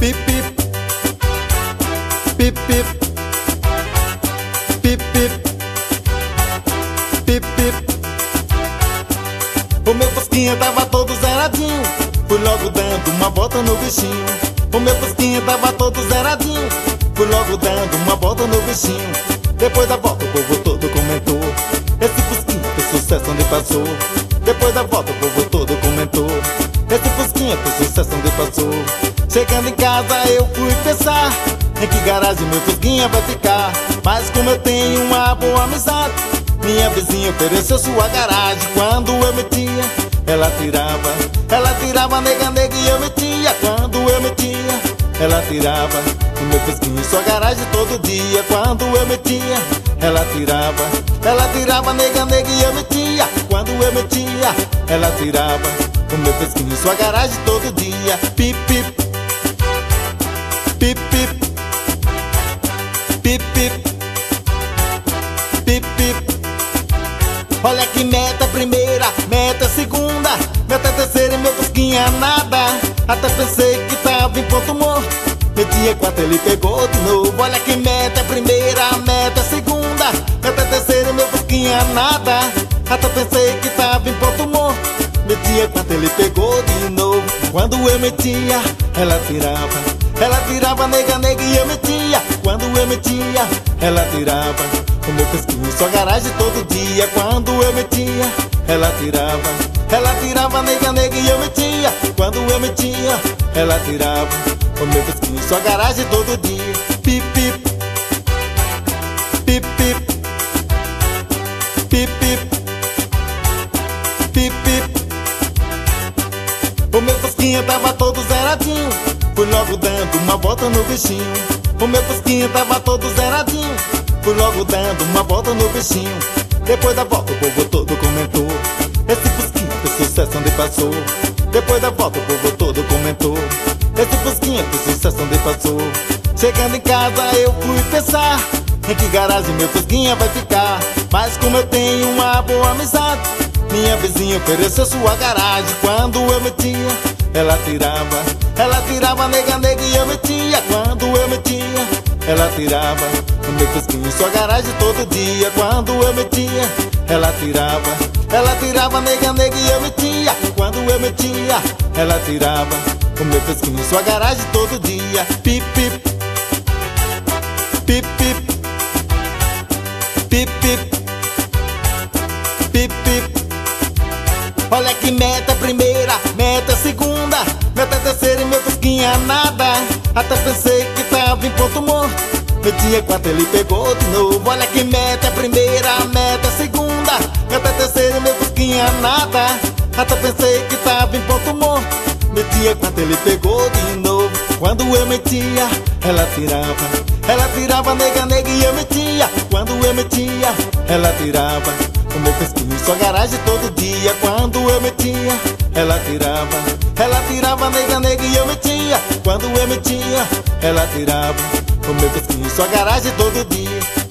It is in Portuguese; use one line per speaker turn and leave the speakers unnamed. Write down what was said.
Pip, pip. Pip, pip. Pip, pip. Pip, pip. O meu Fusquinha tava todo zeradinho, fui logo dando uma volta no bichinho. O meu Fusquinha tava todo zeradinho, fui logo dando uma volta no bichinho. Depois da volta o povo todo comentou: esse Fusquinha fez sucesso onde passou. Depois da volta o povo todo comentou: esse Fusquinha fez sucesso onde passou. Chegando em casa eu fui pensar em que garagem meu Fusquinha vai ficar. Mas como eu tenho uma boa amizade, minha vizinha ofereceu sua garagem. Quando eu metia, ela tirava, nega, nega, e eu metia. Quando eu metia, ela tirava o meu Fusquinha em sua garagem todo dia. Quando eu metia, ela tirava, nega, nega, e eu metia. Quando eu metia, ela tirava o meu Fusquinha em sua garagem todo dia. Pip, pip. Pip, pip. Pip, pip. Pip, pip. Olha que meta primeira, meta segunda, meta terceira e meu Fusquinha nada. Até pensei que tava em ponto morto, metia quatro, ele pegou de novo. Olha que meta primeira, meta segunda, meta terceira e meu Fusquinha nada. Até pensei que tava em ponto morto, metia quatro, ele pegou de novo. Quando eu metia, ela tirava, nega, nega, e eu metia. Quando eu metia, ela tirava o meu Fusquinha em sua garagem todo dia. Quando eu metia, ela tirava, nega, nega, e eu metia. Quando eu metia, ela tirava o meu Fusquinha em sua garagem todo dia. Pip, pip. Pip, pip. Pip, pip. Pip, pip. O meu Fusquinha tava todo zeradinho, fui logo dando uma volta no bichinho. O meu Fusquinha tava todo zeradinho, fui logo dando uma volta no bichinho. Depois da volta o povo todo comentou: esse Fusquinha fez sucesso onde passou. Depois da volta o povo todo comentou: esse Fusquinha fez sucesso onde passou. Chegando em casa eu fui pensar em que garagem meu Fusquinha vai ficar. Mas como eu tenho uma boa amizade, minha vizinha ofereceu sua garagem. Quando eu metia, ela tirava, nega, nega, e eu metia. Quando eu metia, ela tirava o meu Fusquinha em sua garagem todo dia. Quando eu metia, ela tirava, nega, nega, e eu metia. Quando eu metia, ela tirava o meu Fusquinha em sua garagem todo dia. Pip, pip. Pip, pip. Pip, pip. Pip, pip. Olha que meta primeira, meta segunda, meta terceira e meu Fusquinha nada. Até pensei que tava em ponto morto, metia quatro, ele pegou de novo. Olha que meta primeira, meta segunda, meta terceira e meu Fusquinha nada. Até pensei que tava em ponto morto, metia quatro, ele pegou de novo. Quando eu metia, ela tirava, nega, nega, e eu metia. Quando eu metia, ela tirava o meu Fusquinha em sua garagem todo dia. Quando eu metia, ela tirava, nega, nega, e eu metia. Quando eu metia, ela tirava o meu Fusquinha em sua garagem todo dia.